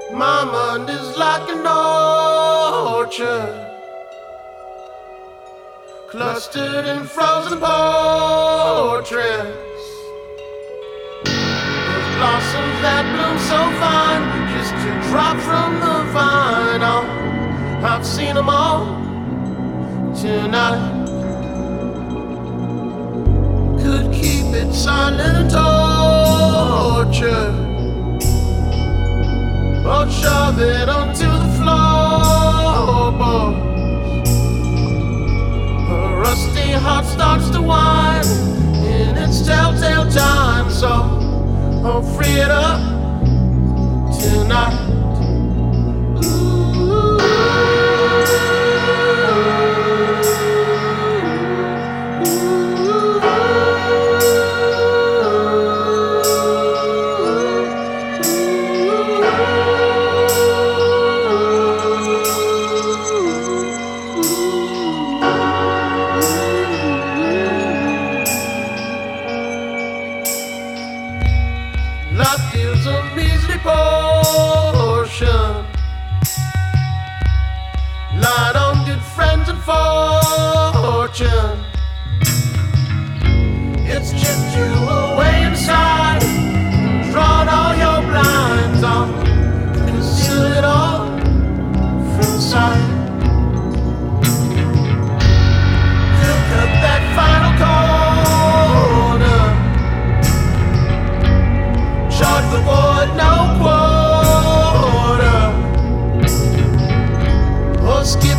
My mind is like an orchard, clustered in frozen portraits, with blossoms that bloom so fine, just a drop from the vine. Oh, I've seen them all tonight. Could keep it silent torture, or shove it onto the floorboards. A rusty heart starts to whine in its telltale time, so I'll free it up tonight. Life gives a measly portion, light on good friends and fortune. It's chipped you away inside, drawn all your blinds off, conceal it all from sight. Look up that final corner, charge the wood, no quarter, or skip